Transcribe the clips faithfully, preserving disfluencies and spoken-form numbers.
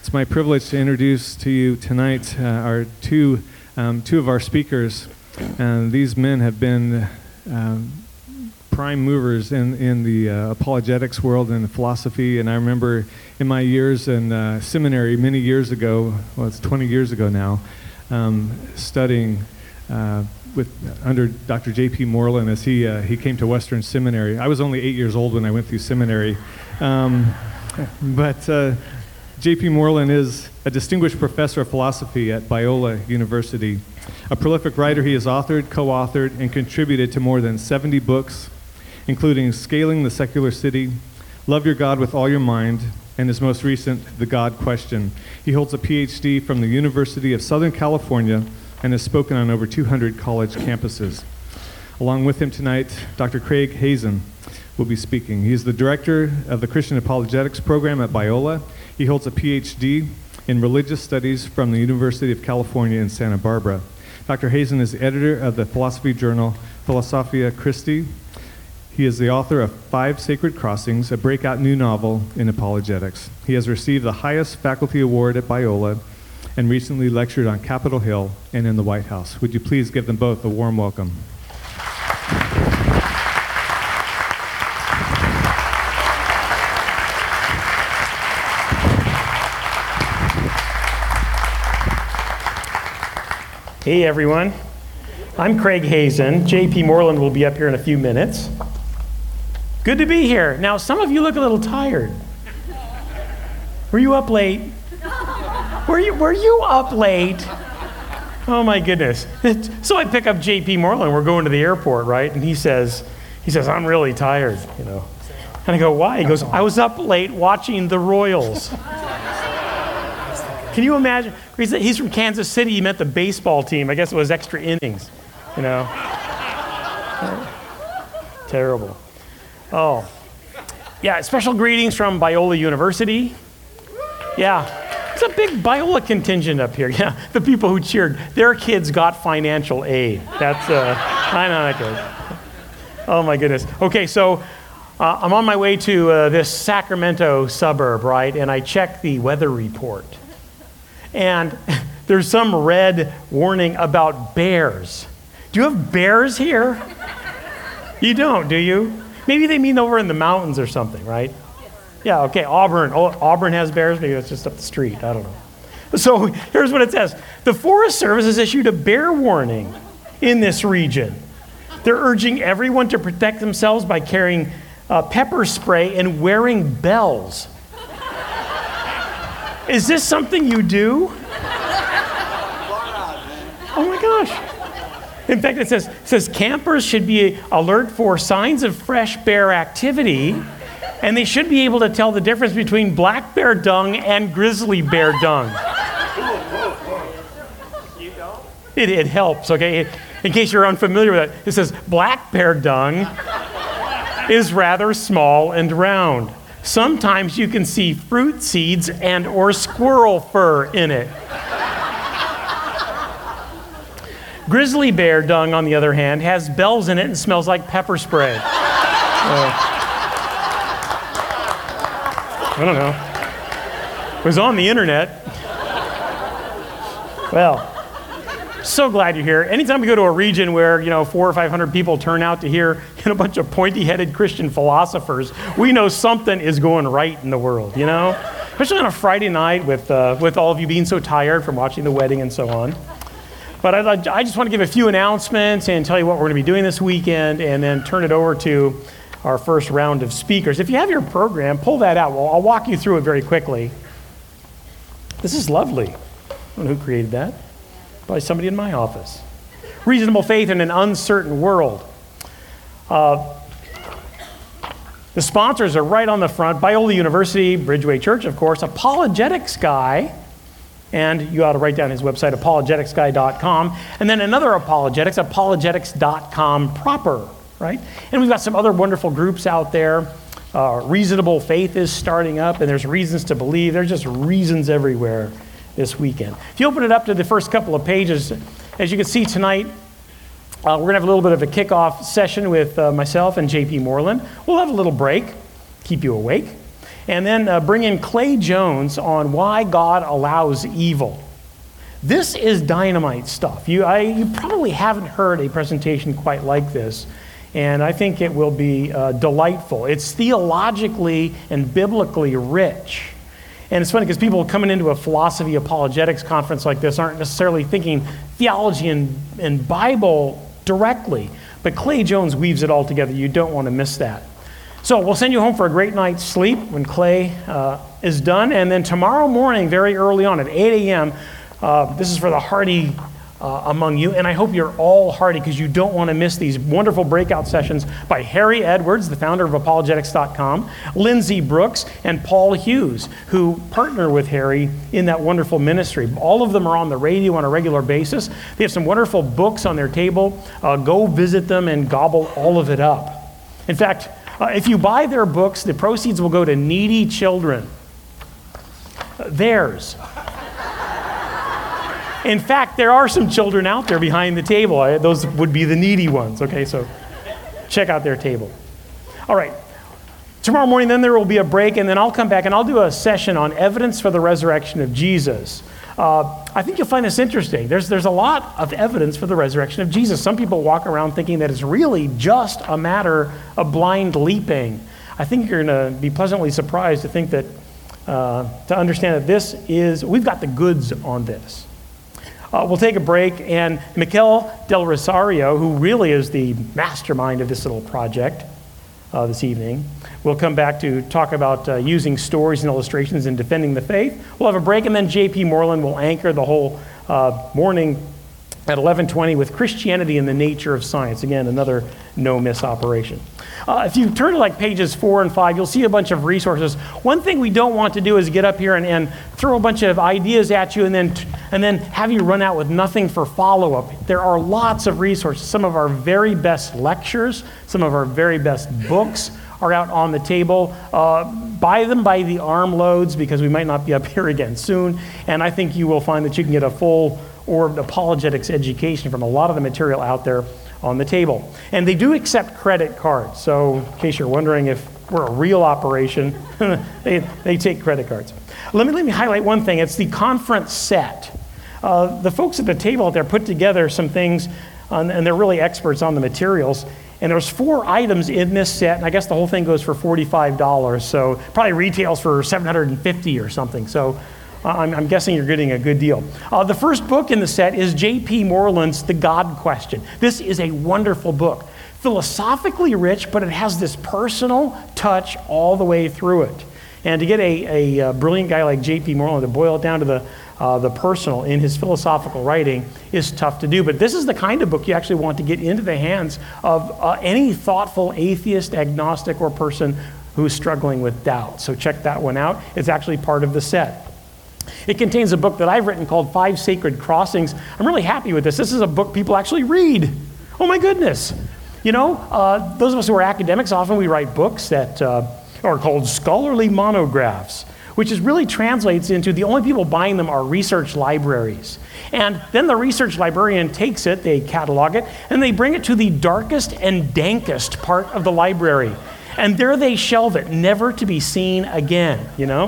It's my privilege to introduce to you tonight uh, our two um, two of our speakers. And these men have been um, prime movers in in the uh, apologetics world and philosophy. And I remember in my years in uh, seminary many years ago, well, it's twenty years ago now, um, studying uh, with under Doctor J P Moreland as he uh, he came to Western Seminary. I was only eight years old when I went through seminary, um, but. Uh, J P Moreland is a distinguished professor of philosophy at Biola University. A prolific writer, he has authored, co-authored, and contributed to more than seventy books, including Scaling the Secular City, Love Your God with All Your Mind, and his most recent, The God Question. He holds a P H D from the University of Southern California and has spoken on over two hundred college campuses. Along with him tonight, Doctor Craig Hazen will be speaking. He is the director of the Christian Apologetics program at Biola. He holds a P H D in religious studies from the University of California in Santa Barbara. Doctor Hazen is the editor of the philosophy journal Philosophia Christi. He is the author of Five Sacred Crossings, a breakout new novel in apologetics. He has received the highest faculty award at Biola and recently lectured on Capitol Hill and in the White House. Would you please give them both a warm welcome? Hey everyone, I'm Craig Hazen. J P Moreland will be up here in a few minutes. Good to be here. Now, some of you look a little tired. Were you up late? Were you, were you up late? Oh my goodness. So I pick up J P Moreland, we're going to the airport, right? And he says, he says, I'm really tired, you know. And I go, why? He goes, I was up late watching the Royals. Can you imagine? He's from Kansas City. He meant the baseball team. I guess it was extra innings, you know. Terrible. Oh. Yeah, special greetings from Biola University. Yeah, it's a big Biola contingent up here. Yeah, the people who cheered, their kids got financial aid. That's, uh, I know that goes. Oh my goodness. Okay, so uh, I'm on my way to uh, this Sacramento suburb, right? And I check the weather report. And there's some red warning about bears. Do you have bears here? You don't, do you? Maybe they mean over in the mountains or something, right? Yeah, okay, Auburn. Oh, Auburn has bears? Maybe that's just up the street. I don't know. So here's what it says. The Forest Service has issued a bear warning in this region. They're urging everyone to protect themselves by carrying uh, pepper spray and wearing bells. Is this something you do? Oh my gosh. In fact, it says, it says campers should be alert for signs of fresh bear activity, and they should be able to tell the difference between black bear dung and grizzly bear dung. You don't? It, it helps, okay? In case you're unfamiliar with it, it says black bear dung is rather small and round. Sometimes you can see fruit seeds and or squirrel fur in it. Grizzly bear dung, on the other hand, has bells in it and smells like pepper spray. Uh, I don't know. It was on the internet. Well, so glad you're here. Anytime we go to a region where, you know, four or five hundred people turn out to hear you know, a bunch of pointy-headed Christian philosophers, we know something is going right in the world, you know? Especially on a Friday night with uh, with all of you being so tired from watching the wedding and so on. But I'd, I just want to give a few announcements and tell you what we're going to be doing this weekend and then turn it over to our first round of speakers. If you have your program, pull that out. Well, I'll walk you through it very quickly. This is lovely. I don't know who created that. Probably somebody in my office. Reasonable faith in an uncertain world. Uh, the sponsors are right on the front. Biola University, Bridgeway Church, of course, Apologetics Guy, and you ought to write down his website, apologetics guy dot com, and then another apologetics, apologetics dot com proper, right? And we've got some other wonderful groups out there. Uh, Reasonable Faith is starting up, and there's reasons to believe. There's just reasons everywhere this weekend. If you open it up to the first couple of pages, as you can see tonight, uh, we're going to have a little bit of a kickoff session with uh, myself and J P Moreland. We'll have a little break, keep you awake. And then uh, bring in Clay Jones on why God allows evil. This is dynamite stuff. You, I, you probably haven't heard a presentation quite like this, and I think it will be uh, delightful. It's theologically and biblically rich. And it's funny because people coming into a philosophy apologetics conference like this aren't necessarily thinking theology and, and Bible directly, but Clay Jones weaves it all together. You don't want to miss that. So we'll send you home for a great night's sleep when Clay uh, is done, and then tomorrow morning, very early on at eight a.m., Uh, this is for the hardy uh, among you, and I hope you're all hardy because you don't want to miss these wonderful breakout sessions by Harry Edwards, the founder of apologetics dot com, Lindsay Brooks, and Paul Hughes, who partner with Harry in that wonderful ministry. All of them are on the radio on a regular basis. They have some wonderful books on their table. Uh, go visit them and gobble all of it up. In fact, uh, if you buy their books, the proceeds will go to needy children. Uh, theirs. In fact, there are some children out there behind the table. Those would be the needy ones, okay? So check out their table. All right. Tomorrow morning, then there will be a break, and then I'll come back and I'll do a session on evidence for the resurrection of Jesus. Uh, I think you'll find this interesting. There's, there's a lot of evidence for the resurrection of Jesus. Some people walk around thinking that it's really just a matter of blind leaping. I think you're going to be pleasantly surprised to think that, uh, to understand that this is, we've got the goods on this. Uh, we'll take a break, and Mikel Del Rosario, who really is the mastermind of this little project uh, this evening, will come back to talk about uh, using stories and illustrations in defending the faith. We'll have a break, and then J P Moreland will anchor the whole uh, morning at eleven twenty with Christianity and the Nature of Science. Again, another no-miss operation. Uh, if you turn to like pages four and five, you'll see a bunch of resources. One thing we don't want to do is get up here and, and throw a bunch of ideas at you and then and then have you run out with nothing for follow-up. There are lots of resources. Some of our very best lectures, some of our very best books are out on the table. Uh, buy them by the armloads because we might not be up here again soon. And I think you will find that you can get a full or apologetics education from a lot of the material out there on the table. And they do accept credit cards. So in case you're wondering if we're a real operation, they, they take credit cards. Let me, let me highlight one thing. It's the conference set. Uh, the folks at the table out there put together some things, on, and they're really experts on the materials. And there's four items in this set, and I guess the whole thing goes for forty-five dollars. So probably retails for seven hundred fifty dollars or something. So uh, I'm, I'm guessing you're getting a good deal. Uh, the first book in the set is J P Moreland's The God Question. This is a wonderful book. Philosophically rich, but it has this personal touch all the way through it. And to get a, a, a brilliant guy like J P Moreland to boil it down to the Uh, the personal in his philosophical writing is tough to do. But this is the kind of book you actually want to get into the hands of uh, any thoughtful atheist, agnostic, or person who's struggling with doubt. So check that one out. It's actually part of the set. It contains a book that I've written called Five Sacred Crossings. I'm really happy with this. This is a book people actually read. Oh my goodness. You know, uh, those of us who are academics, often we write books that uh, are called scholarly monographs, which is really translates into the only people buying them are research libraries. And then the research librarian takes it, they catalog it, and they bring it to the darkest and dankest part of the library. And there they shelve it, never to be seen again, you know?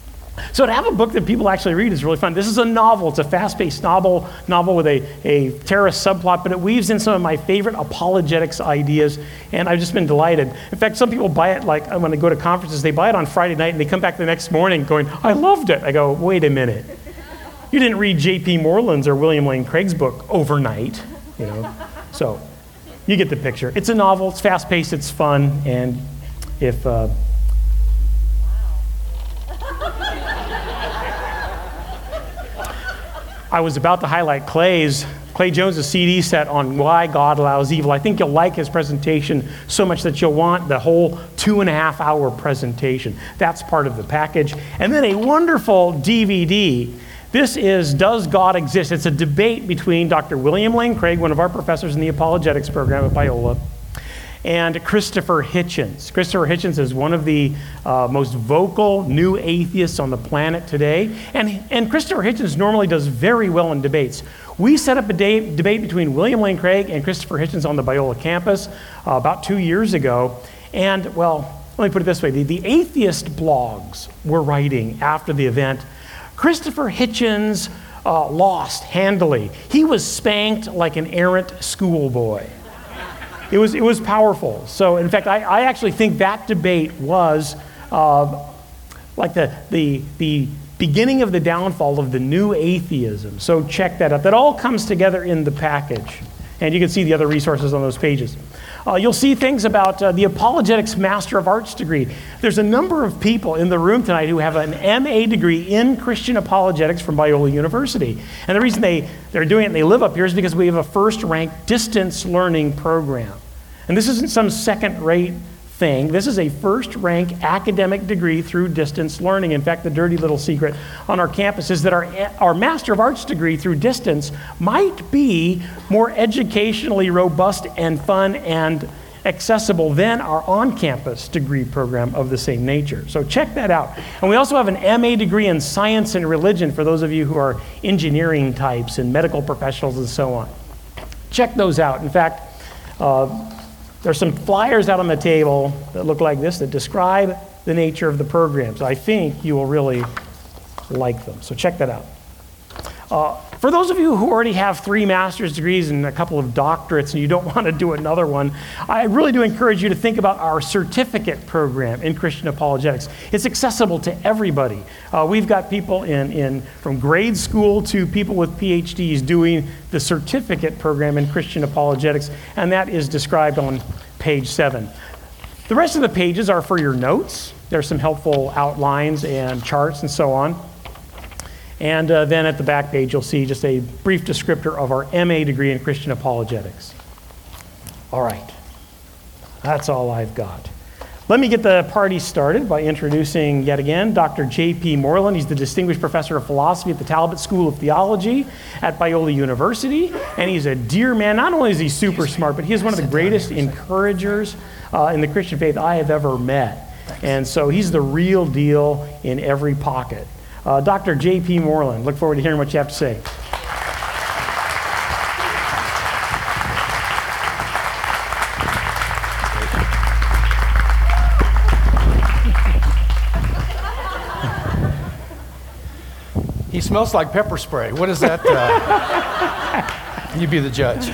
So to have a book that people actually read is really fun. This is a novel. It's a fast-paced novel, novel with a, a terrorist subplot, but it weaves in some of my favorite apologetics ideas, and I've just been delighted. In fact, some people buy it, like when they go to conferences, they buy it on Friday night, and they come back the next morning going, I loved it. I go, wait a minute. You didn't read J P Moreland's or William Lane Craig's book overnight, you know? So you get the picture. It's a novel. It's fast-paced. It's fun, and if... Uh, I was about to highlight Clay's, Clay Jones' C D set on why God allows evil. I think you'll like his presentation so much that you'll want the whole two and a half hour presentation. That's part of the package. And then a wonderful D V D. This is Does God Exist? It's a debate between Doctor William Lane Craig, one of our professors in the apologetics program at Biola, and Christopher Hitchens. Christopher Hitchens is one of the uh, most vocal new atheists on the planet today. And, and Christopher Hitchens normally does very well in debates. We set up a day, debate between William Lane Craig and Christopher Hitchens on the Biola campus uh, about two years ago. And, well, let me put it this way, the, the atheist blogs were writing after the event, Christopher Hitchens uh, lost handily. He was spanked like an errant schoolboy. It was, it was powerful. So in fact, I, I actually think that debate was uh, like the, the, the beginning of the downfall of the new atheism. So check that out. That all comes together in the package. And you can see the other resources on those pages. Uh, you'll see things about uh, the Apologetics Master of Arts degree. There's a number of people in the room tonight who have an M A degree in Christian apologetics from Biola University. And the reason they, they're doing it and they live up here is because we have a first-ranked distance learning program. And this isn't some second-rate thing. This is a first-rank academic degree through distance learning. In fact, the dirty little secret on our campus is that our, our Master of Arts degree through distance might be more educationally robust and fun and accessible than our on-campus degree program of the same nature. So check that out. And we also have an M A degree in science and religion for those of you who are engineering types and medical professionals and so on. Check those out. In fact, uh, there's some flyers out on the table that look like this that describe the nature of the programs. I think you will really like them. So check that out. Uh, for those of you who already have three master's degrees and a couple of doctorates and you don't want to do another one, I really do encourage you to think about our certificate program in Christian apologetics. It's accessible to everybody. Uh, we've got people in, in from grade school to people with P H Ds doing the certificate program in Christian apologetics, and that is described on page seven. The rest of the pages are for your notes. There's some helpful outlines and charts and so on. And uh, then at the back page, you'll see just a brief descriptor of our M A degree in Christian apologetics. All right, that's all I've got. Let me get the party started by introducing, yet again, Doctor J P Moreland. He's the Distinguished Professor of Philosophy at the Talbot School of Theology at Biola University. And he's a dear man. Not only is he super smart, but he is one of the greatest encouragers uh, in the Christian faith I have ever met. And so he's the real deal in every pocket. Uh, Doctor J P Moreland, look forward to hearing what you have to say. He smells like pepper spray. What is that? Uh... You be the judge.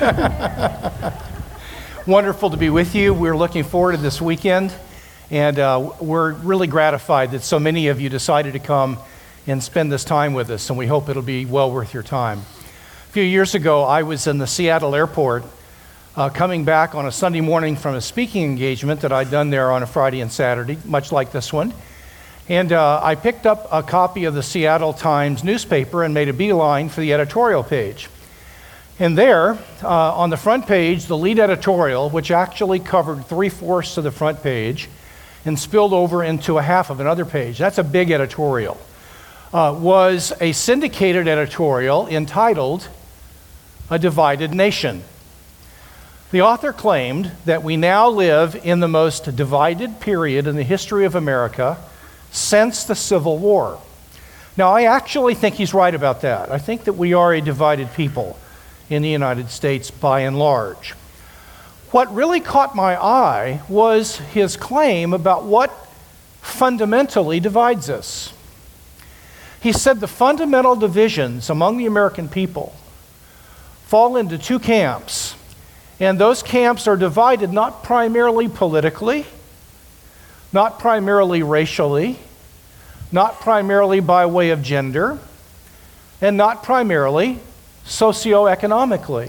Wonderful to be with you. We're looking forward to this weekend, and uh, we're really gratified that so many of you decided to come and spend this time with us, and we hope it'll be well worth your time. A few years ago, I was in the Seattle airport uh, coming back on a Sunday morning from a speaking engagement that I'd done there on a Friday and Saturday, much like this one. And uh, I picked up a copy of the Seattle Times newspaper and made a beeline for the editorial page. And there, uh, on the front page, the lead editorial, which actually covered three-fourths of the front page and spilled over into a half of another page, that's a big editorial, Uh, was a syndicated editorial entitled A Divided Nation. The author claimed that we now live in the most divided period in the history of America since the Civil War. Now, I actually think he's right about that. I think that we are a divided people in the United States by and large. What really caught my eye was his claim about what fundamentally divides us. He said the fundamental divisions among the American people fall into two camps, and those camps are divided not primarily politically, not primarily racially, not primarily by way of gender, and not primarily socioeconomically.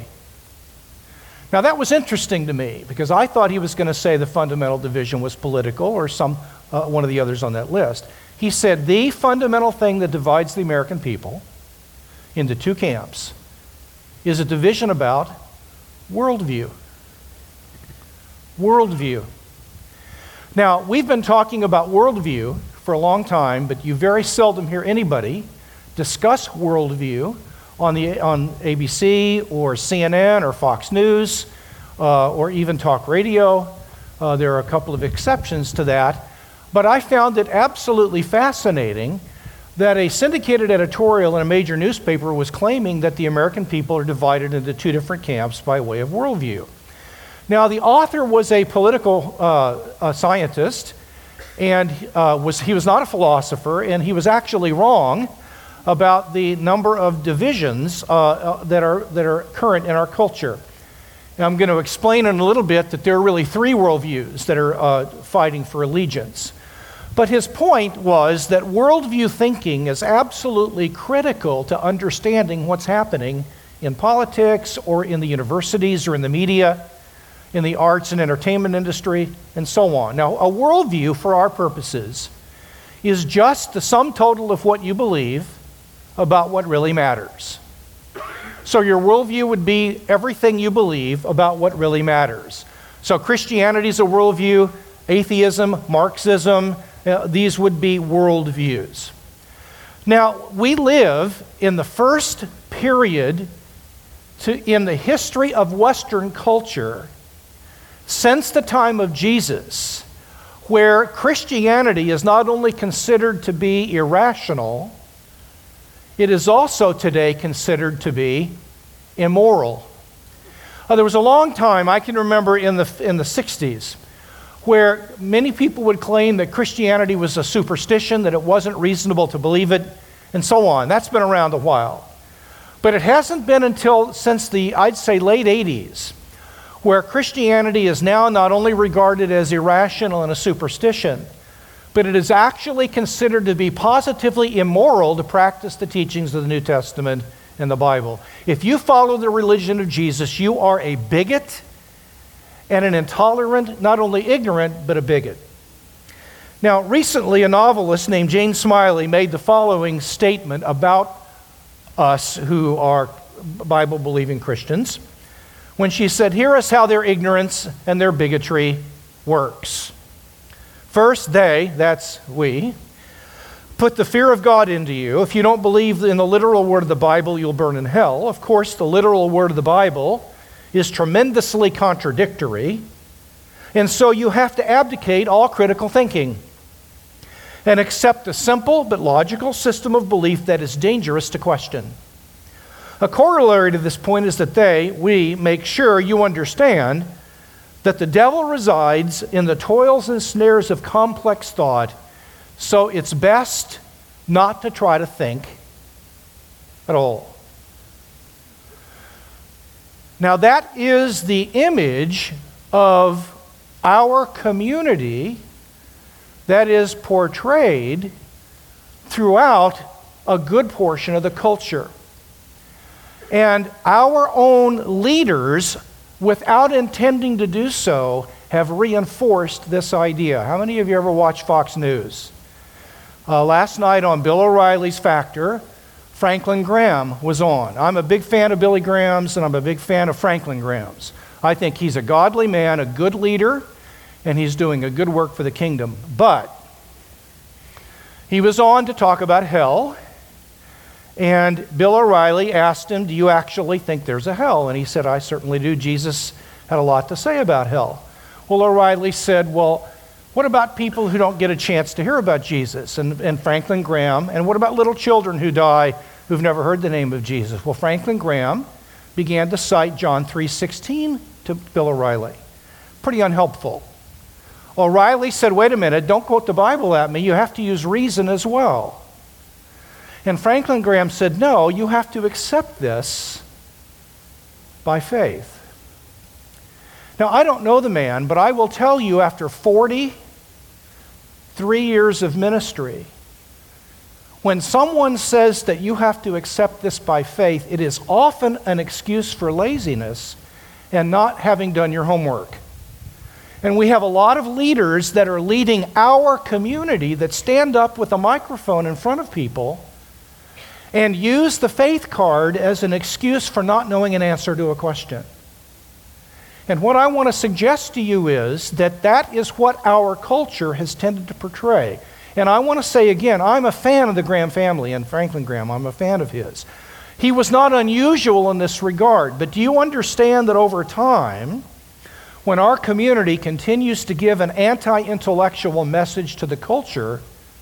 Now that was interesting to me because I thought he was going to say the fundamental division was political or some uh, one of the others on that list. He said the fundamental thing that divides the American people into two camps is a division about worldview. Worldview. Now, we've been talking about worldview for a long time, but you very seldom hear anybody discuss worldview on the on A B C or C N N or Fox News uh, or even talk radio. Uh, there are a couple of exceptions to that. But I found it absolutely fascinating that a syndicated editorial in a major newspaper was claiming that the American people are divided into two different camps by way of worldview. Now, the author was a political uh, a scientist, and uh, was he was not a philosopher, and he was actually wrong about the number of divisions uh, uh, that are that are current in our culture. And I'm going to explain in a little bit that there are really three worldviews that are uh, fighting for allegiance. But his point was that worldview thinking is absolutely critical to understanding what's happening in politics or in the universities or in the media, in the arts and entertainment industry, and so on. Now, a worldview, for our purposes, is just the sum total of what you believe about what really matters. So your worldview would be everything you believe about what really matters. So Christianity is a worldview, atheism, Marxism, uh, these would be worldviews. Now, we live in the first period to, in the history of Western culture since the time of Jesus, where Christianity is not only considered to be irrational, it is also today considered to be immoral. Uh, there was a long time, I can remember in the, in the sixties, where many people would claim that Christianity was a superstition, that it wasn't reasonable to believe it, and so on. That's been around a while. But it hasn't been until since the, I'd say, late eighties, where Christianity is now not only regarded as irrational and a superstition, but it is actually considered to be positively immoral to practice the teachings of the New Testament and the Bible. If you follow the religion of Jesus, you are a bigot and an intolerant, not only ignorant, but a bigot. Now, recently, a novelist named Jane Smiley made the following statement about us who are Bible-believing Christians, when she said, "Hear us how their ignorance and their bigotry works. First, they," that's we, "put the fear of God into you. If you don't believe in the literal word of the Bible, you'll burn in hell." Of course, the literal word of the Bible is tremendously contradictory, and so you have to abdicate all critical thinking and accept a simple but logical system of belief that is dangerous to question. A corollary to this point is that they, we, make sure you understand that the devil resides in the toils and snares of complex thought, so it's best not to try to think at all. Now, that is the image of our community that is portrayed throughout a good portion of the culture. And our own leaders, without intending to do so, have reinforced this idea. How many of you ever watch Fox News? Uh, last night on Bill O'Reilly's Factor, Franklin Graham was on. I'm a big fan of Billy Graham's, and I'm a big fan of Franklin Graham's. I think he's a godly man, a good leader, and he's doing a good work for the kingdom. But he was on to talk about hell, and Bill O'Reilly asked him, "Do you actually think there's a hell?" And he said, "I certainly do. Jesus had a lot to say about hell." Well, O'Reilly said, "Well, what about people who don't get a chance to hear about Jesus?" And, and Franklin Graham, "And what about little children who die who've never heard the name of Jesus?" Well, Franklin Graham began to cite John three sixteen to Bill O'Reilly. Pretty unhelpful. O'Reilly said, "Wait a minute, don't quote the Bible at me. You have to use reason as well." And Franklin Graham said, "No, you have to accept this by faith." Now, I don't know the man, but I will tell you, after forty-three years of ministry, when someone says that you have to accept this by faith, it is often an excuse for laziness and not having done your homework. And we have a lot of leaders that are leading our community that stand up with a microphone in front of people and use the faith card as an excuse for not knowing an answer to a question. And what I want to suggest to you is that that is what our culture has tended to portray. And I want to say again, I'm a fan of the Graham family and Franklin Graham. I'm a fan of his. He was not unusual in this regard, but do you understand that over time, when our community continues to give an anti-intellectual message to the culture,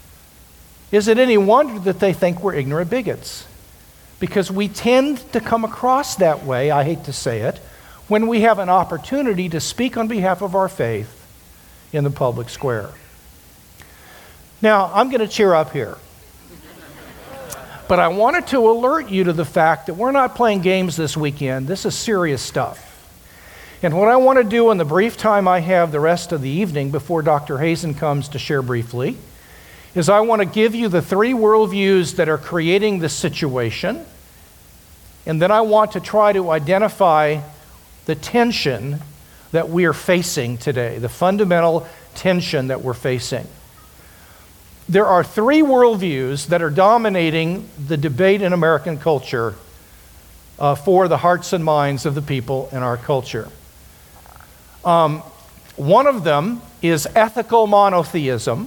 is it any wonder that they think we're ignorant bigots? Because we tend to come across that way, I hate to say it, when we have an opportunity to speak on behalf of our faith in the public square. Now, I'm going to cheer up here. But I wanted to alert you to the fact that we're not playing games this weekend. This is serious stuff. And what I want to do in the brief time I have the rest of the evening before Doctor Hazen comes to share briefly is I want to give you the three worldviews that are creating this situation. And then I want to try to identify the tension that we are facing today, the fundamental tension that we're facing. There are three worldviews that are dominating the debate in American culture uh, for the hearts and minds of the people in our culture. Um, one of them is ethical monotheism,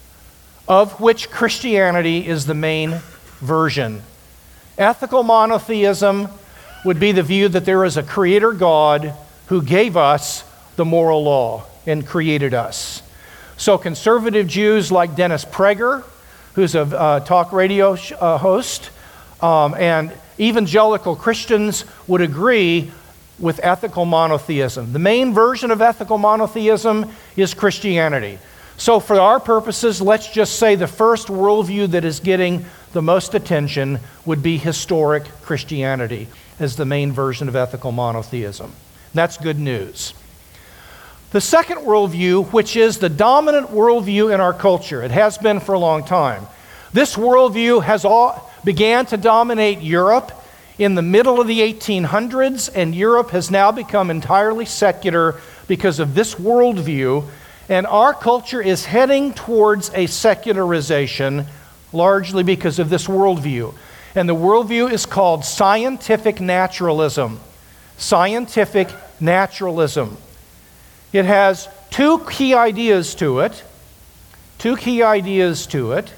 of which Christianity is the main version. Ethical monotheism would be the view that there is a creator God who gave us the moral law and created us. So conservative Jews like Dennis Prager, who's a uh, talk radio sh- uh, host, um, and evangelical Christians would agree with ethical monotheism. The main version of ethical monotheism is Christianity. So for our purposes, let's just say the first worldview that is getting the most attention would be historic Christianity as the main version of ethical monotheism. That's good news. The second worldview, which is the dominant worldview in our culture, it has been for a long time. This worldview has all began to dominate Europe in the middle of the eighteen hundreds, and Europe has now become entirely secular because of this worldview, and our culture is heading towards a secularization largely because of this worldview. And the worldview is called scientific naturalism. Scientific naturalism. It has two key ideas to it. Two key ideas to it.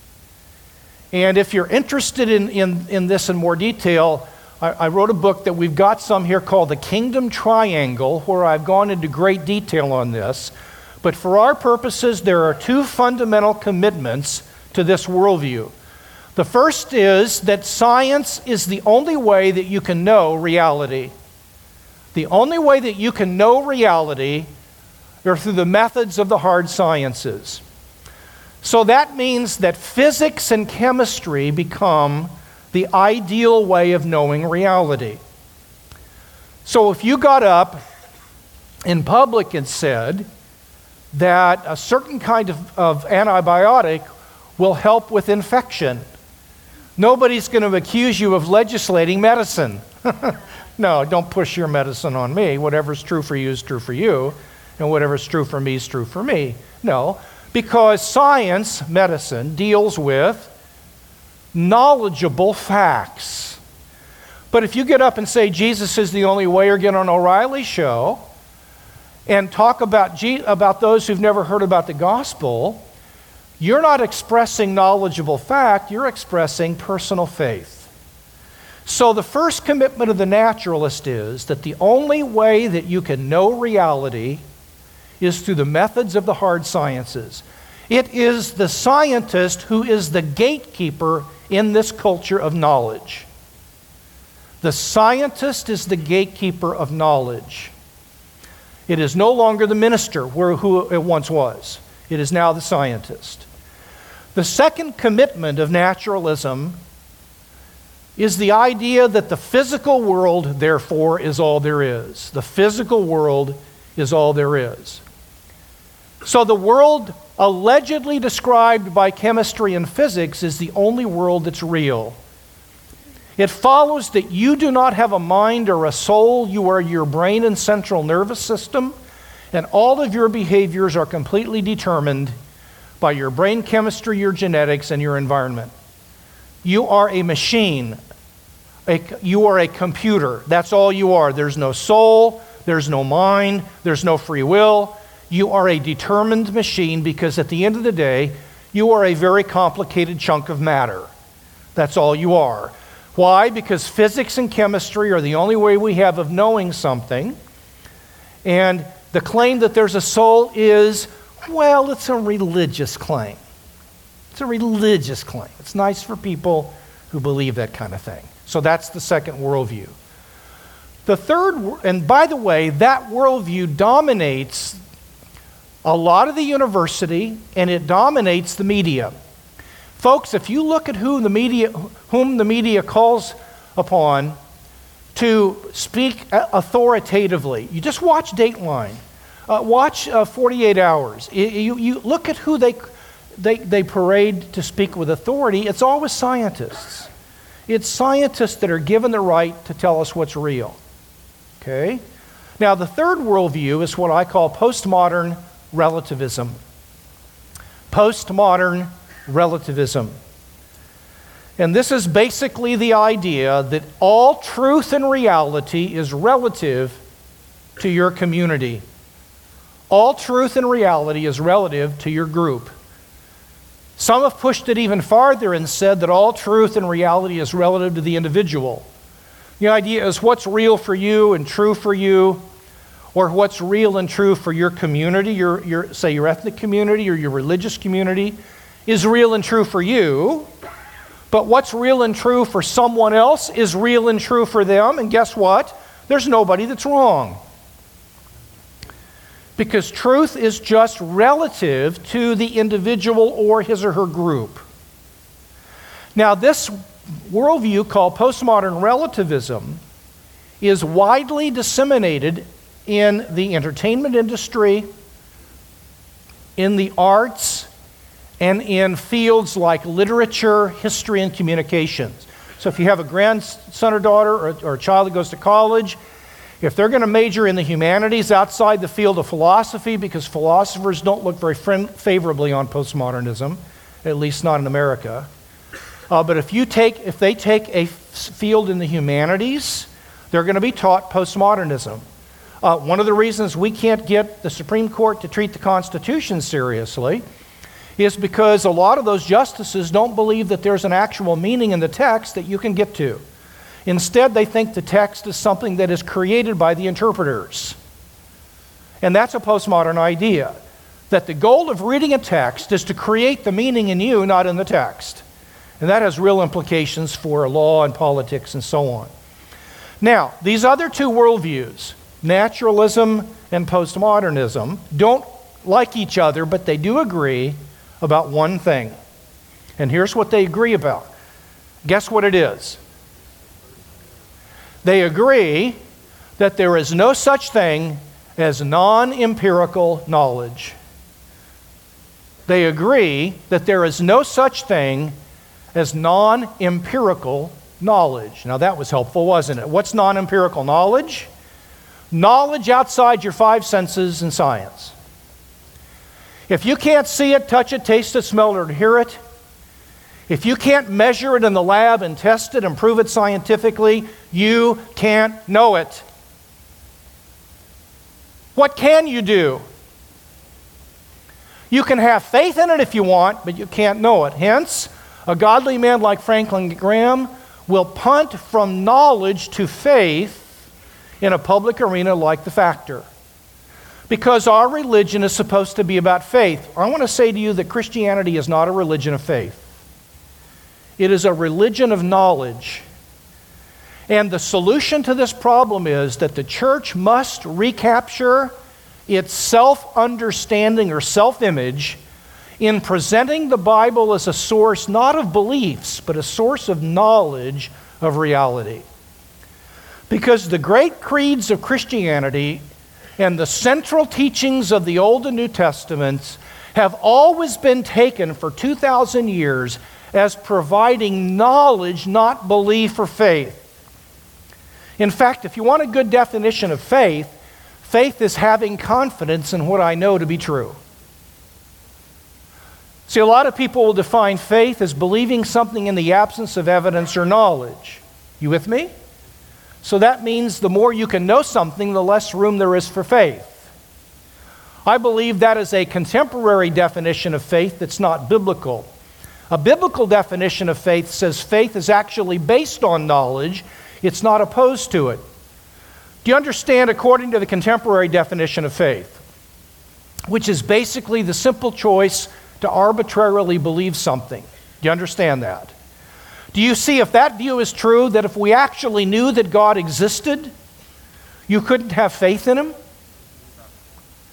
And if you're interested in, in, in this in more detail, I, I wrote a book that we've got some here called The Kingdom Triangle, where I've gone into great detail on this. But for our purposes, there are two fundamental commitments to this worldview. The first is that science is the only way that you can know reality. The only way that you can know reality are through the methods of the hard sciences. So that means that physics and chemistry become the ideal way of knowing reality. So if you got up in public and said that a certain kind of, of antibiotic will help with infection, nobody's going to accuse you of legislating medicine. No, don't push your medicine on me. Whatever's true for you is true for you, and whatever's true for me is true for me. No, because science, medicine, deals with knowledgeable facts. But if you get up and say Jesus is the only way, or get on O'Reilly show and talk about, G- about those who've never heard about the gospel, you're not expressing knowledgeable fact, you're expressing personal faith. So the first commitment of the naturalist is that the only way that you can know reality is through the methods of the hard sciences. It is the scientist who is the gatekeeper in this culture of knowledge. The scientist is the gatekeeper of knowledge. It is no longer the minister where, who it once was. It is now the scientist. The second commitment of naturalism is the idea that the physical world, therefore, is all there is. The physical world is all there is. So the world allegedly described by chemistry and physics is the only world that's real. It follows that you do not have a mind or a soul. You are your brain and central nervous system, and all of your behaviors are completely determined by your brain chemistry, your genetics, and your environment. You are a machine. A, you are a computer. That's all you are. There's no soul. There's no mind. There's no free will. You are a determined machine because at the end of the day, you are a very complicated chunk of matter. That's all you are. Why? Because physics and chemistry are the only way we have of knowing something. And the claim that there's a soul is, well, it's a religious claim. It's a religious claim. It's nice for people who believe that kind of thing. So that's the second worldview. The third, and by the way, that worldview dominates a lot of the university, and it dominates the media. Folks, if you look at who the media, whom the media calls upon to speak authoritatively, you just watch Dateline, uh, watch uh, forty-eight hours. You, you, you look at who they, they, they parade to speak with authority. It's always scientists. It's scientists that are given the right to tell us what's real. Okay? Now, the third worldview is what I call postmodern relativism. Postmodern relativism. And this is basically the idea that all truth and reality is relative to your community. All truth and reality is relative to your group. Some have pushed it even farther and said that all truth and reality is relative to the individual. The idea is what's real for you and true for you, or what's real and true for your community, your, your, say your ethnic community or your religious community, is real and true for you. But what's real and true for someone else is real and true for them. And guess what? There's nobody that's wrong. Because truth is just relative to the individual or his or her group. Now, this worldview called postmodern relativism is widely disseminated in the entertainment industry, in the arts, and in fields like literature, history, and communications. So if you have a grandson or daughter or, or a child that goes to college, if they're going to major in the humanities outside the field of philosophy, because philosophers don't look very friend- favorably on postmodernism, at least not in America. Uh, but if you take, if they take a f- field in the humanities, they're going to be taught postmodernism. Uh, one of the reasons we can't get the Supreme Court to treat the Constitution seriously is because a lot of those justices don't believe that there's an actual meaning in the text that you can get to. Instead, they think the text is something that is created by the interpreters. And that's a postmodern idea, that the goal of reading a text is to create the meaning in you, not in the text. And that has real implications for law and politics and so on. Now, these other two worldviews, naturalism and postmodernism, don't like each other, but they do agree about one thing. And here's what they agree about. Guess what it is? They agree that there is no such thing as non-empirical knowledge. They agree that there is no such thing as non-empirical knowledge. Now that was helpful, wasn't it? What's non-empirical knowledge? Knowledge outside your five senses in science. If you can't see it, touch it, taste it, smell it, or hear it, if you can't measure it in the lab and test it and prove it scientifically, you can't know it. What can you do? You can have faith in it if you want, but you can't know it. Hence, a godly man like Franklin Graham will punt from knowledge to faith in a public arena like the Factor. Because our religion is supposed to be about faith. I want to say to you that Christianity is not a religion of faith. It is a religion of knowledge. And the solution to this problem is that the church must recapture its self-understanding or self-image in presenting the Bible as a source not of beliefs, but a source of knowledge of reality. Because the great creeds of Christianity and the central teachings of the Old and New Testaments have always been taken for two thousand years as providing knowledge, not belief or faith. In fact, if you want a good definition of faith, faith is having confidence in what I know to be true. See, a lot of people will define faith as believing something in the absence of evidence or knowledge. You with me? So that means the more you can know something, the less room there is for faith. I believe that is a contemporary definition of faith that's not biblical. A biblical definition of faith says faith is actually based on knowledge. It's not opposed to it. Do you understand, according to the contemporary definition of faith, which is basically the simple choice to arbitrarily believe something? Do you understand that? Do you see, if that view is true, that if we actually knew that God existed, you couldn't have faith in Him?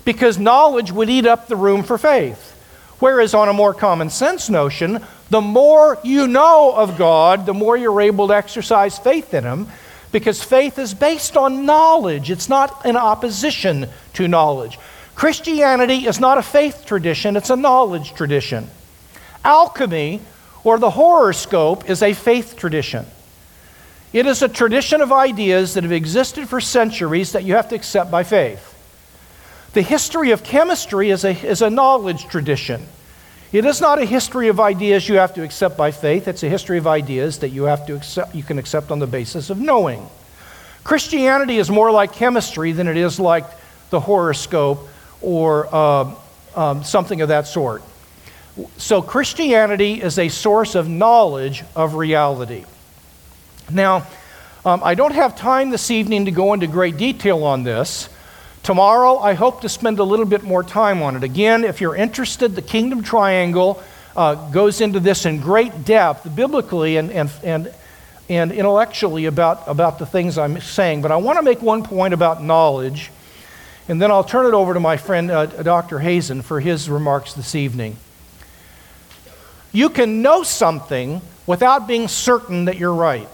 because knowledge would eat up the room for faith. Whereas on a more common sense notion, the more you know of God, the more you're able to exercise faith in Him, because faith is based on knowledge. It's not in opposition to knowledge. Christianity is not a faith tradition, it's a knowledge tradition. Alchemy, or the horoscope, is a faith tradition. It is a tradition of ideas that have existed for centuries that you have to accept by faith. The history of chemistry is a, is a knowledge tradition. It is not a history of ideas you have to accept by faith. It's a history of ideas that you have to accept, you can accept on the basis of knowing. Christianity is more like chemistry than it is like the horoscope or uh, um, something of that sort. So Christianity is a source of knowledge of reality. Now, um, I don't have time this evening to go into great detail on this. Tomorrow, I hope to spend a little bit more time on it. Again, if you're interested, the Kingdom Triangle uh, goes into this in great depth, biblically and, and, and, and intellectually about, about the things I'm saying. But I want to make one point about knowledge, and then I'll turn it over to my friend uh, Doctor Hazen for his remarks this evening. You can know something without being certain that you're right.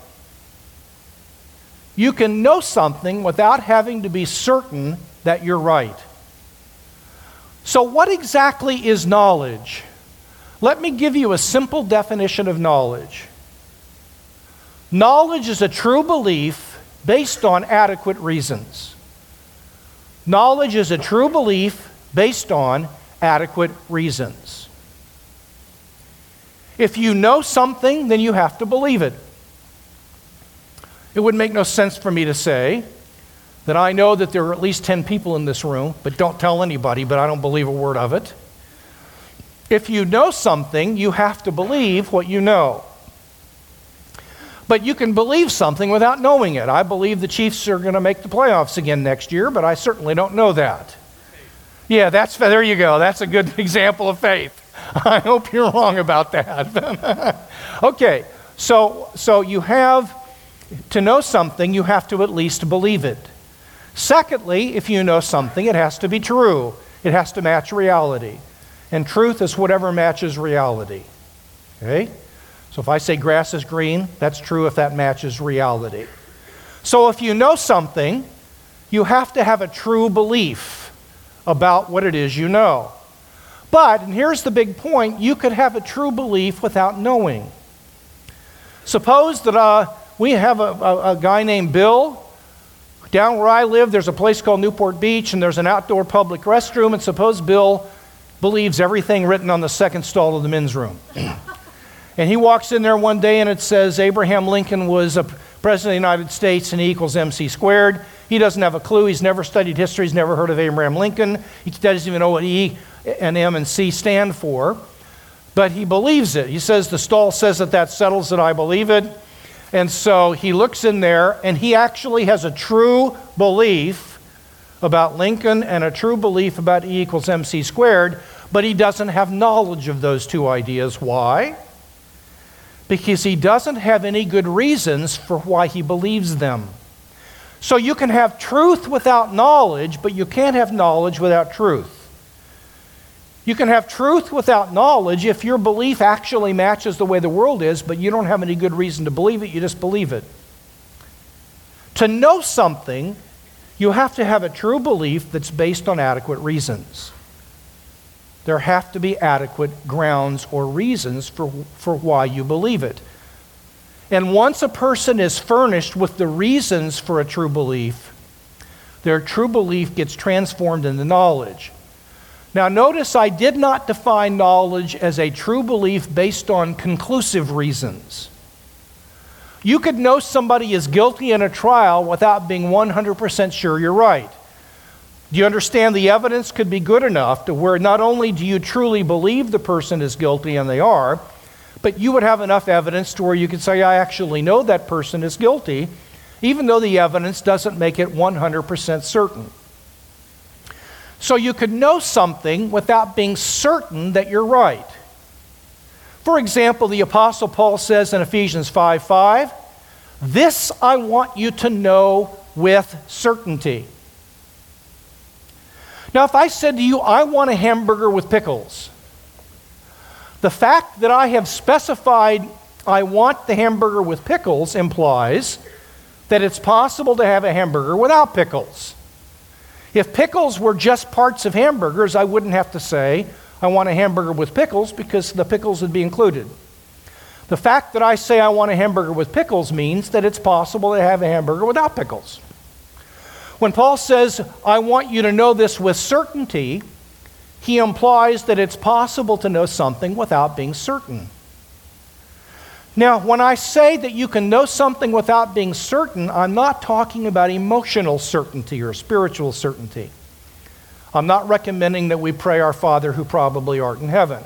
You can know something without having to be certain that you're right. So what exactly is knowledge? Let me give you a simple definition of knowledge. Knowledge is a true belief based on adequate reasons. Knowledge is a true belief based on adequate reasons. If you know something, then you have to believe it. It would make no sense for me to say that I know that there are at least ten people in this room, but don't tell anybody, but I don't believe a word of it. If you know something, you have to believe what you know. But you can believe something without knowing it. I believe the Chiefs are going to make the playoffs again next year, but I certainly don't know that. Yeah, that's there you go. That's a good example of faith. I hope you're wrong about that. Okay, so so you have to know something, you have to at least believe it. Secondly, if you know something, it has to be true. It has to match reality. And truth is whatever matches reality. Okay? So if I say grass is green, that's true if that matches reality. So if you know something, you have to have a true belief about what it is you know. But, and here's the big point, you could have a true belief without knowing. Suppose that uh, we have a, a, a guy named Bill. Down where I live, there's a place called Newport Beach, and there's an outdoor public restroom, and suppose Bill believes everything written on the second stall of the men's room. And he walks in there one day, and it says Abraham Lincoln was a president of the United States, and E equals M C squared. He doesn't have a clue. He's never studied history. He's never heard of Abraham Lincoln. He doesn't even know what E and M and C stand for. But he believes it. He says, the stall says that that settles it. I believe it. And so he looks in there, and he actually has a true belief about Lincoln and a true belief about E equals M C squared, but he doesn't have knowledge of those two ideas. Why? Because he doesn't have any good reasons for why he believes them. So you can have truth without knowledge, but you can't have knowledge without truth. You can have truth without knowledge if your belief actually matches the way the world is, but you don't have any good reason to believe it, you just believe it. To know something, you have to have a true belief that's based on adequate reasons. There have to be adequate grounds or reasons for, for why you believe it. And once a person is furnished with the reasons for a true belief, their true belief gets transformed into knowledge. Now notice I did not define knowledge as a true belief based on conclusive reasons. You could know somebody is guilty in a trial without being one hundred percent sure you're right. Do you understand the evidence could be good enough to where not only do you truly believe the person is guilty, and they are, but you would have enough evidence to where you could say, I actually know that person is guilty, even though the evidence doesn't make it one hundred percent certain. So you could know something without being certain that you're right. For example, the Apostle Paul says in Ephesians five five, this I want you to know with certainty. Now, if I said to you, I want a hamburger with pickles, the fact that I have specified I want the hamburger with pickles implies that it's possible to have a hamburger without pickles. If pickles were just parts of hamburgers, I wouldn't have to say, I want a hamburger with pickles, because the pickles would be included. The fact that I say I want a hamburger with pickles means that it's possible to have a hamburger without pickles. When Paul says, I want you to know this with certainty, he implies that it's possible to know something without being certain. Now, when I say that you can know something without being certain, I'm not talking about emotional certainty or spiritual certainty. I'm not recommending that we pray our Father who probably art in heaven.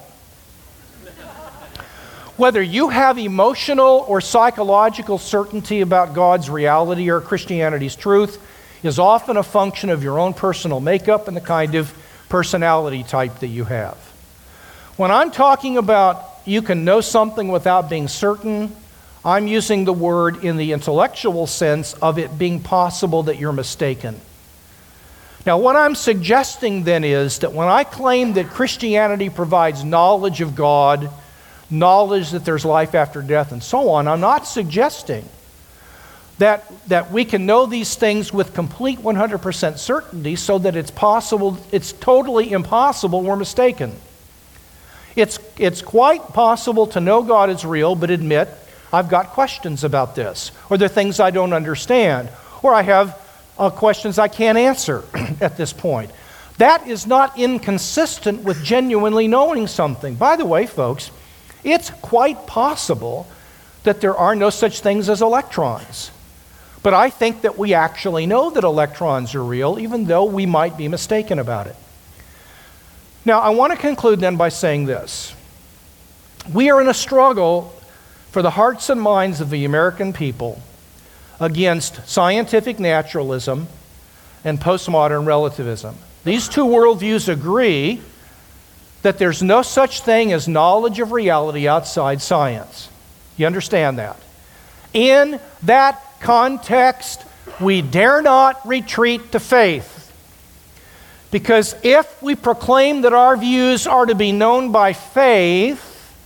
Whether you have emotional or psychological certainty about God's reality or Christianity's truth is often a function of your own personal makeup and the kind of personality type that you have. When I'm talking about you can know something without being certain, I'm using the word in the intellectual sense of it being possible that you're mistaken. Now, what I'm suggesting then is that when I claim that Christianity provides knowledge of God, knowledge that there's life after death, and so on, I'm not suggesting that, that we can know these things with complete one hundred percent certainty so that it's possible, it's totally impossible we're mistaken. It's, it's quite possible to know God is real, but admit, I've got questions about this, or there are things I don't understand, or I have uh, questions I can't answer at this point. That is not inconsistent with genuinely knowing something. By the way, folks, it's quite possible that there are no such things as electrons. But I think that we actually know that electrons are real, even though we might be mistaken about it. Now, I want to conclude then by saying this. We are in a struggle for the hearts and minds of the American people against scientific naturalism and postmodern relativism. These two worldviews agree that there's no such thing as knowledge of reality outside science. You understand that? In that context, we dare not retreat to faith. Because if we proclaim that our views are to be known by faith,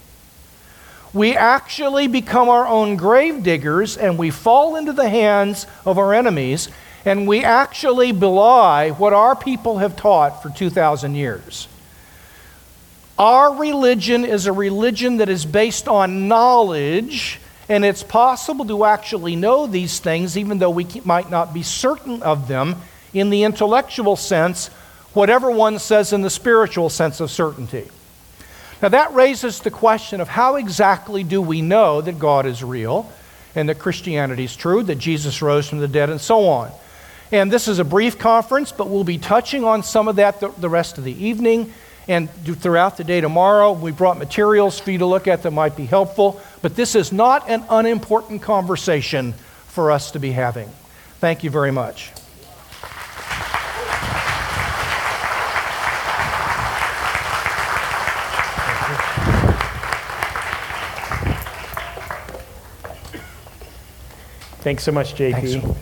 we actually become our own grave diggers and we fall into the hands of our enemies, and we actually belie what our people have taught for two thousand years. Our religion is a religion that is based on knowledge, and it's possible to actually know these things even though we might not be certain of them in the intellectual sense, whatever one says in the spiritual sense of certainty. Now that raises the question of how exactly do we know that God is real and that Christianity is true, that Jesus rose from the dead, and so on. And this is a brief conference, but we'll be touching on some of that the, the rest of the evening. And throughout the day tomorrow, we brought materials for you to look at that might be helpful. But this is not an unimportant conversation for us to be having. Thank you very much. Thanks so much, J P. Thanks.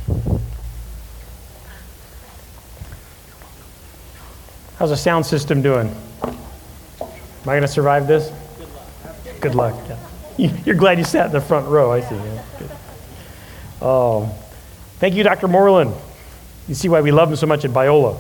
How's the sound system doing? Am I going to survive this? Good luck. Good luck. Yeah. You're glad you sat in the front row, I see. Yeah. Good. Oh, thank you, Doctor Moreland. You see why we love him so much at Biola.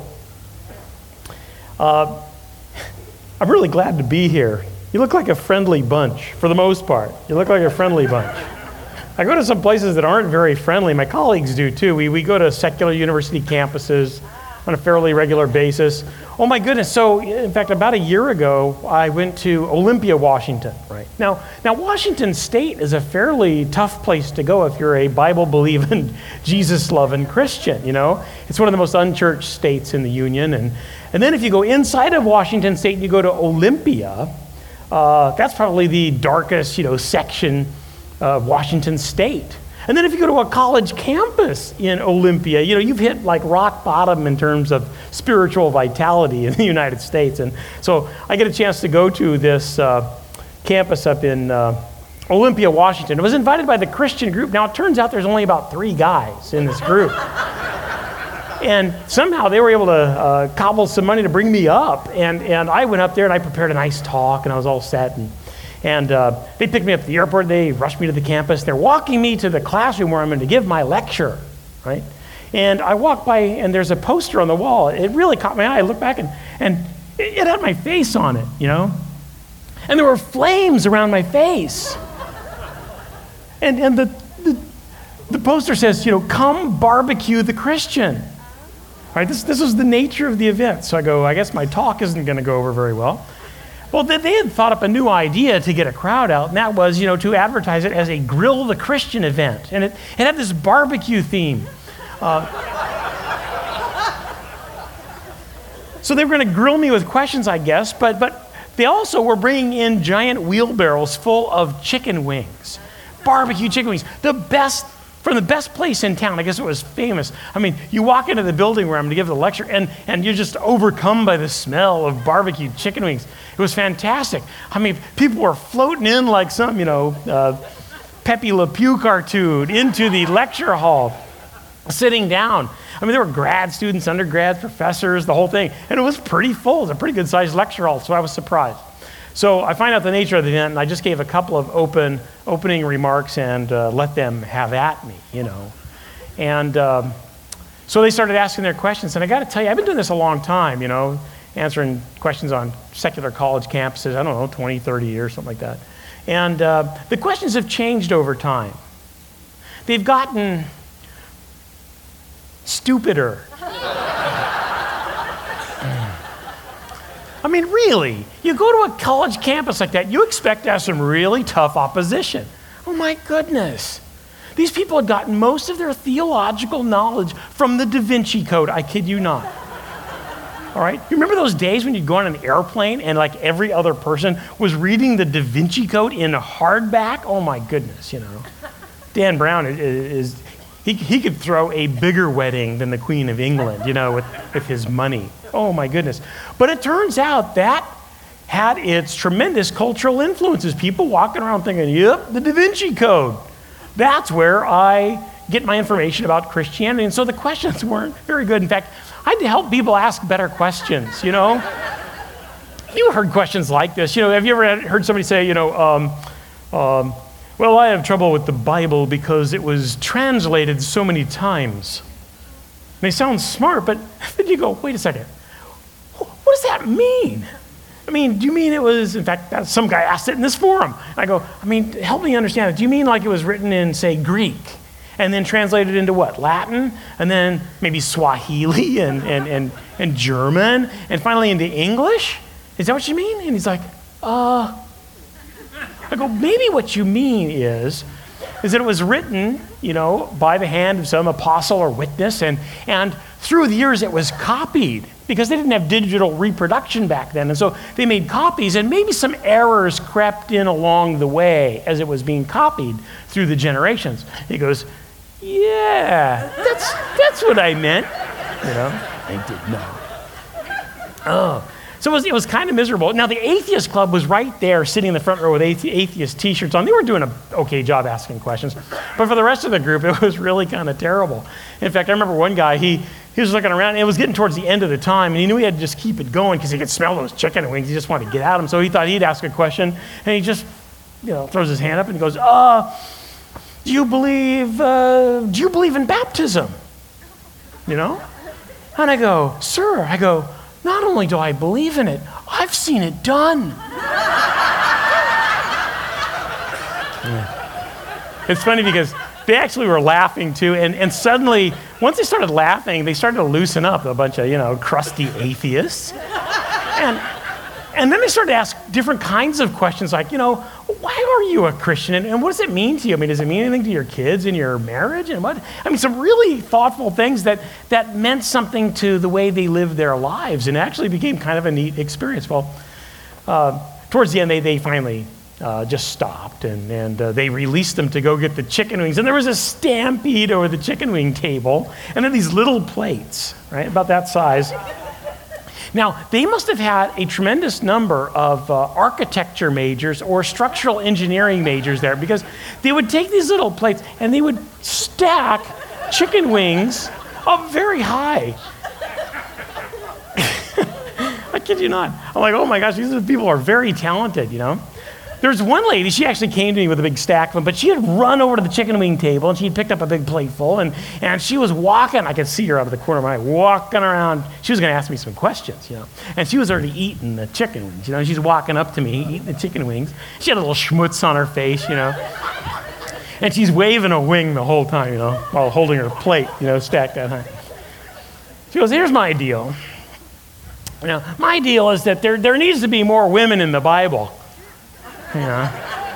Uh, I'm really glad to be here. You look like a friendly bunch, for the most part. You look like a friendly bunch. I go to some places that aren't very friendly. My colleagues do too. We, we go to secular university campuses on a fairly regular basis. Oh my goodness, so in fact, about a year ago, I went to Olympia, Washington. Right. Now, now Washington State is a fairly tough place to go if you're a Bible-believing, Jesus-loving Christian, you know? It's one of the most unchurched states in the Union. And, and then if you go inside of Washington State and you go to Olympia, uh, that's probably the darkest, you know, section of Washington State. And then if you go to a college campus in Olympia, you know, you've hit like rock bottom in terms of spiritual vitality in the United States. And so I get a chance to go to this uh, campus up in uh, Olympia, Washington. I was invited by the Christian group. Now, it turns out there's only about three guys in this group. And somehow they were able to uh, cobble some money to bring me up. And, and I went up there and I prepared a nice talk and I was all set. And, and uh, they picked me up at the airport. They rushed me to the campus. They're walking me to the classroom where I'm going to give my lecture, right? And I walk by and there's a poster on the wall. It really caught my eye. I look back and, and it, it had my face on it, you know? And there were flames around my face. And, and the, the, the poster says, you know, come barbecue the Christian. All right, this, this was the nature of the event. So I go, I guess my talk isn't going to go over very well. Well, they, they had thought up a new idea to get a crowd out, and that was, you know, to advertise it as a Grill the Christian event. And it, it had this barbecue theme. Uh, so they were going to grill me with questions, I guess, but, but they also were bringing in giant wheelbarrows full of chicken wings, barbecue chicken wings, the best from the best place in town. I guess it was famous. I mean, you walk into the building where I'm going to give the lecture, and, and you're just overcome by the smell of barbecued chicken wings. It was fantastic. I mean, people were floating in like some, you know, uh, Pepe Le Pew cartoon into the lecture hall, sitting down. I mean, there were grad students, undergrads, professors, the whole thing. And it was pretty full. It was a pretty good-sized lecture hall, so I was surprised. So I find out the nature of the event, and I just gave a couple of open opening remarks and uh, let them have at me, you know. And um, so they started asking their questions. And I got to tell you, I've been doing this a long time, you know, answering questions on secular college campuses, I don't know, twenty, thirty years, something like that. And uh, the questions have changed over time. They've gotten stupider. I mean, really, you go to a college campus like that, you expect to have some really tough opposition. Oh my goodness. These people had gotten most of their theological knowledge from the Da Vinci Code, I kid you not. All right, you remember those days when you'd go on an airplane and like every other person was reading the Da Vinci Code in hardback? Oh my goodness, you know. Dan Brown is, is he, he could throw a bigger wedding than the Queen of England, you know, with, with his money. Oh my goodness. But it turns out that had its tremendous cultural influences. People walking around thinking, yep, the Da Vinci Code. That's where I get my information about Christianity. And so the questions weren't very good. In fact, I had to help people ask better questions, you know? You heard questions like this. You know, have you ever heard somebody say, you know, um, um, well, I have trouble with the Bible because it was translated so many times. And they sound smart, but then you go, wait a second. What does that mean? I mean, do you mean it was, in fact, some guy asked it in this forum. I go, I mean, help me understand it. Do you mean like it was written in, say, Greek, and then translated into what, Latin, and then maybe Swahili and, and, and, and German, and finally into English? Is that what you mean? And he's like, uh, I go, maybe what you mean is, is that it was written, you know, by the hand of some apostle or witness, and, and through the years it was copied, because they didn't have digital reproduction back then. And so they made copies, and maybe some errors crept in along the way as it was being copied through the generations. He goes, yeah, that's, that's what I meant. You know, I did not. Oh. So it was, it was kind of miserable. Now, the Atheist Club was right there sitting in the front row with athe- atheist t-shirts on. They were doing an okay job asking questions. But for the rest of the group, it was really kind of terrible. In fact, I remember one guy, he, he was looking around, and it was getting towards the end of the time, and he knew he had to just keep it going because he could smell those chicken wings. He just wanted to get at them. So he thought he'd ask a question, and he just, you know, throws his hand up and he goes, uh, do you believe, uh, do you believe in baptism? You know? And I go, sir, I go, not only do I believe in it, I've seen it done. Yeah. It's funny because they actually were laughing too, and, and suddenly, once they started laughing, they started to loosen up, a bunch of, you know, crusty atheists. And, and then they started to ask different kinds of questions like, you know, why are you a Christian, and, and what does it mean to you? I mean, does it mean anything to your kids and your marriage? And what? I mean, some really thoughtful things that, that meant something to the way they lived their lives, and it actually became kind of a neat experience. Well, uh, towards the end, they, they finally uh, just stopped, and, and uh, they released them to go get the chicken wings, and there was a stampede over the chicken wing table, and then these little plates, right, about that size. Now, they must have had a tremendous number of uh, architecture majors or structural engineering majors there, because they would take these little plates and they would stack chicken wings up very high. I kid you not. I'm like, oh my gosh, these people are very talented, you know? There's one lady, she actually came to me with a big stack of them, but she had run over to the chicken wing table and she had picked up a big plateful and, and she was walking, I could see her out of the corner of my eye, walking around. She was going to ask me some questions, you know, and she was already eating the chicken wings, you know, she's walking up to me, eating the chicken wings. She had a little schmutz on her face, you know, and she's waving a wing the whole time, you know, while holding her plate, you know, stacked that high. She goes, here's my deal. You know, my deal is that there, there needs to be more women in the Bible. You know.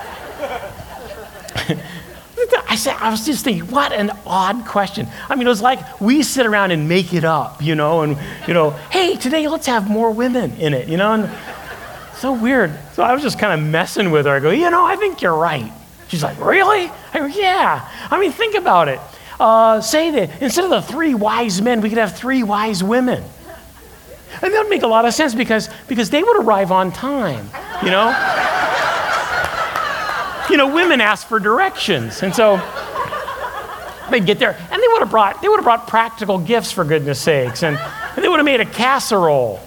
I said, I was just thinking, what an odd question. I mean, it was like we sit around and make it up, you know, and, you know, hey, today let's have more women in it, you know, and so weird. So I was just kind of messing with her. I go, you know, I think you're right. She's like, really? I go, yeah. I mean, think about it. Uh, say that instead of the three wise men, we could have three wise women. And that would make a lot of sense because, because they would arrive on time, you know? You know, women ask for directions, and so they'd get there, and they would have brought they would have brought practical gifts for goodness sakes, and, and they would have made a casserole.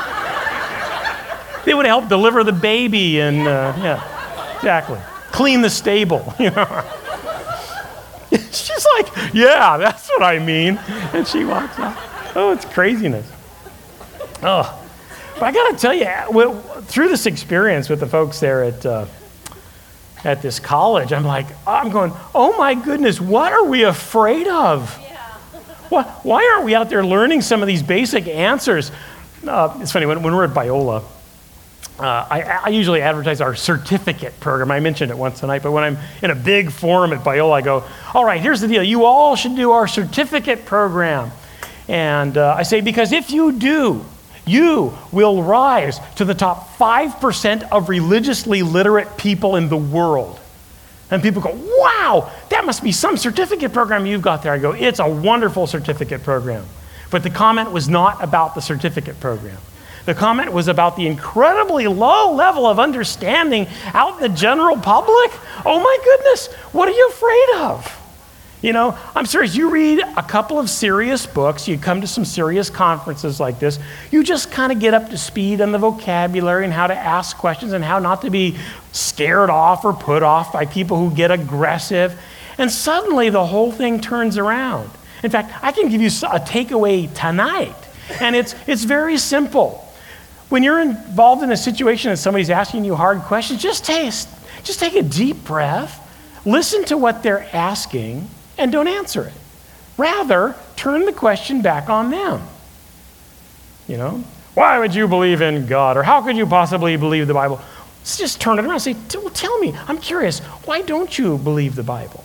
They would have helped deliver the baby, and uh, yeah, exactly, clean the stable. You know, she's like, yeah, that's what I mean, and she walks out. Oh, it's craziness. Oh, but I got to tell you, through this experience with the folks there at. Uh, at this college, I'm like, I'm going, oh my goodness, what are we afraid of? Yeah. Why, why aren't we out there learning some of these basic answers? Uh, it's funny, when, when we're at Biola, uh, I, I usually advertise our certificate program. I mentioned it once tonight, but when I'm in a big forum at Biola, I go, all right, here's the deal. You all should do our certificate program. And uh, I say, because if you do, you will rise to the top five percent of religiously literate people in the world. And people go, wow, that must be some certificate program you've got there. I go, it's a wonderful certificate program. But the comment was not about the certificate program. The comment was about the incredibly low level of understanding out in the general public. Oh my goodness, what are you afraid of? You know, I'm serious. You read a couple of serious books, you come to some serious conferences like this, you just kind of get up to speed on the vocabulary and how to ask questions and how not to be scared off or put off by people who get aggressive. And suddenly the whole thing turns around. In fact, I can give you a takeaway tonight, and it's, it's very simple. When you're involved in a situation and somebody's asking you hard questions, just take, just take a deep breath, listen to what they're asking, and don't answer it. Rather, turn the question back on them. You know, why would you believe in God? Or how could you possibly believe the Bible? Let's just turn it around and say, well, tell me, I'm curious, why don't you believe the Bible?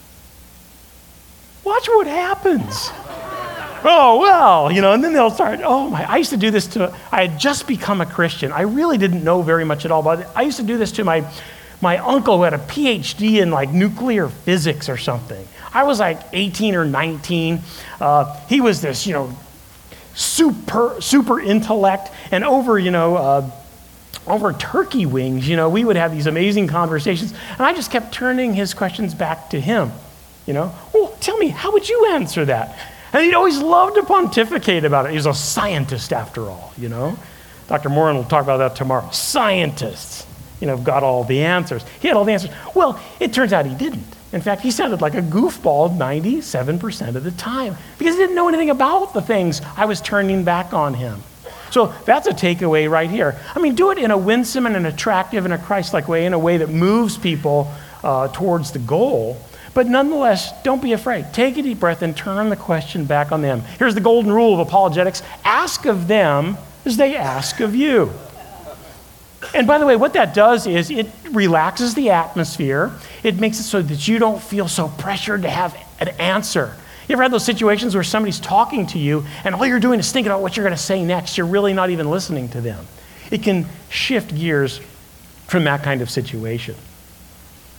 Watch what happens. Oh, well, you know, and then they'll start, oh my, I used to do this to, I had just become a Christian. I really didn't know very much at all, but I used to do this to my, my uncle who had a P H D in like nuclear physics or something. I was like eighteen or nineteen. Uh, he was this, you know, super, super intellect. And over, you know, uh, over turkey wings, you know, we would have these amazing conversations. And I just kept turning his questions back to him. You know, well, tell me, how would you answer that? And he'd always loved to pontificate about it. He was a scientist after all, you know. Doctor Morin will talk about that tomorrow. Scientists, you know, got all the answers. He had all the answers. Well, it turns out he didn't. In fact, he sounded like a goofball ninety-seven percent of the time because he didn't know anything about the things I was turning back on him. So that's a takeaway right here. I mean, do it in a winsome and an attractive and a Christ-like way, in a way that moves people uh, towards the goal. But nonetheless, don't be afraid. Take a deep breath and turn the question back on them. Here's the golden rule of apologetics. Ask of them as they ask of you. And by the way, what that does is it relaxes the atmosphere. It makes it so that you don't feel so pressured to have an answer. You ever had those situations where somebody's talking to you and all you're doing is thinking about what you're going to say next? You're really not even listening to them. It can shift gears from that kind of situation.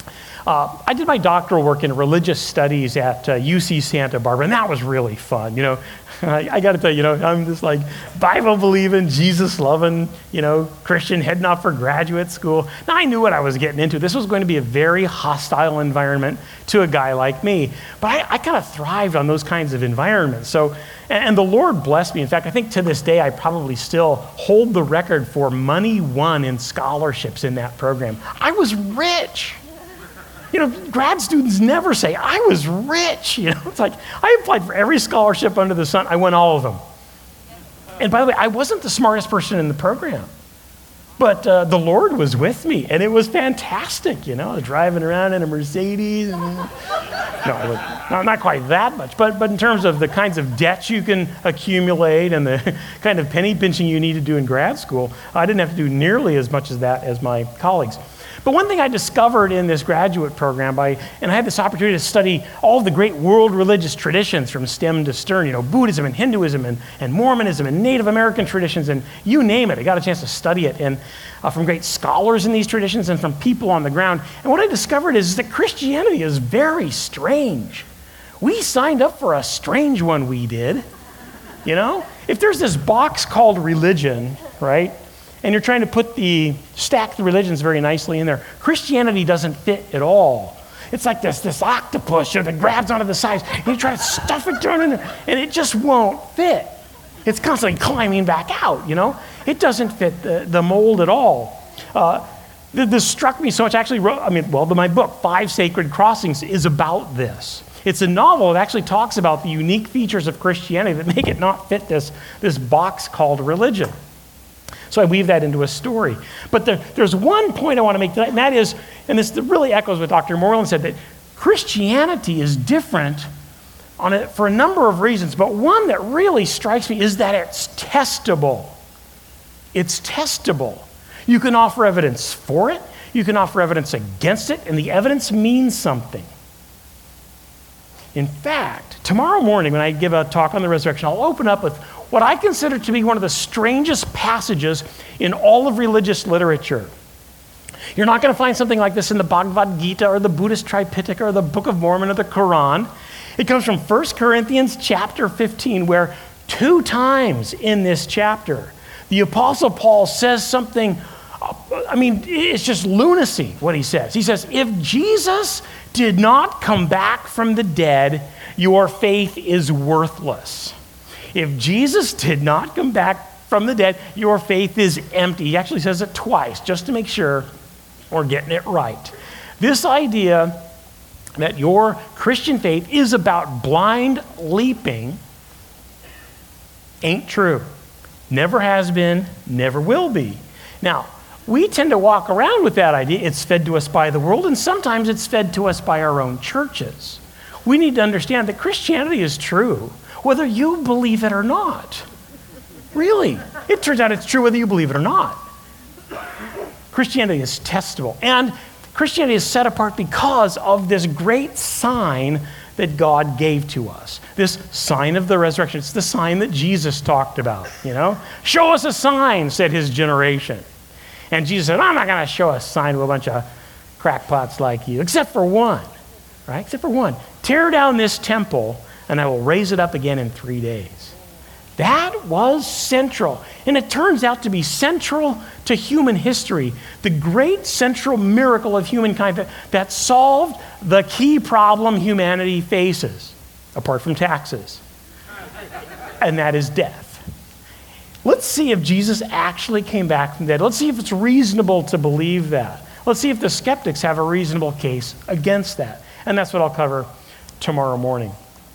Uh, I did my doctoral work in religious studies at uh, U C Santa Barbara, and that was really fun. You know, I, I got to tell you, you know, I'm this like Bible-believing, Jesus-loving, you know, Christian heading off for graduate school. Now, I knew what I was getting into. This was going to be a very hostile environment to a guy like me, but I, I kind of thrived on those kinds of environments. So, and, and the Lord blessed me. In fact, I think to this day, I probably still hold the record for money won in scholarships in that program. I was rich. You know, grad students never say, I was rich. You know, it's like, I applied for every scholarship under the sun. I won all of them. And by the way, I wasn't the smartest person in the program, but uh, the Lord was with me, and it was fantastic. You know, I was driving around in a Mercedes. And, no, I was, not, not quite that much, but, but in terms of the kinds of debts you can accumulate and the kind of penny pinching you need to do in grad school, I didn't have to do nearly as much as that as my colleagues. But one thing I discovered in this graduate program, by, and I had this opportunity to study all of the great world religious traditions from stem to stern, you know, Buddhism and Hinduism and, and Mormonism and Native American traditions, and you name it. I got a chance to study it, and uh, from great scholars in these traditions and from people on the ground. And what I discovered is that Christianity is very strange. We signed up for a strange one, we did. You know? If there's this box called religion, right? And you're trying to put the, stack the religions very nicely in there. Christianity doesn't fit at all. It's like this, this octopus, you know, that grabs onto the sides, and you try to stuff it down in there, and it just won't fit. It's constantly climbing back out, you know? It doesn't fit the, the mold at all. Uh, th- this struck me so much. I actually wrote, I mean, well, my book, Five Sacred Crossings, is about this. It's a novel that actually talks about the unique features of Christianity that make it not fit this, this box called religion. So I weave that into a story. But there, there's one point I want to make tonight, and that is, and this really echoes what Doctor Moreland said, that Christianity is different on it for a number of reasons, but one that really strikes me is that it's testable. It's testable. You can offer evidence for it, you can offer evidence against it, and the evidence means something. In fact, tomorrow morning when I give a talk on the resurrection, I'll open up with what I consider to be one of the strangest passages in all of religious literature. You're not going to find something like this in the Bhagavad Gita or the Buddhist Tripitaka or the Book of Mormon or the Quran. It comes from First Corinthians chapter fifteen, where two times in this chapter, the Apostle Paul says something, I mean, it's just lunacy what he says. He says, if Jesus did not come back from the dead, your faith is worthless. If Jesus did not come back from the dead, your faith is empty. He actually says it twice, just to make sure we're getting it right. This idea that your Christian faith is about blind leaping ain't true. Never has been, never will be. Now, we tend to walk around with that idea. It's fed to us by the world, and sometimes it's fed to us by our own churches. We need to understand that Christianity is true, whether you believe it or not. Really. It turns out it's true whether you believe it or not. Christianity is testable. And Christianity is set apart because of this great sign that God gave to us. This sign of the resurrection. It's the sign that Jesus talked about, you know? Show us a sign, said his generation. And Jesus said, I'm not going to show a sign to a bunch of crackpots like you, except for one, right? Except for one. Tear down this temple, and I will raise it up again in three days. That was central. And it turns out to be central to human history, the great central miracle of humankind that, that solved the key problem humanity faces, apart from taxes, and that is death. Let's see if Jesus actually came back from the dead. Let's see if it's reasonable to believe that. Let's see if the skeptics have a reasonable case against that. And that's what I'll cover tomorrow morning.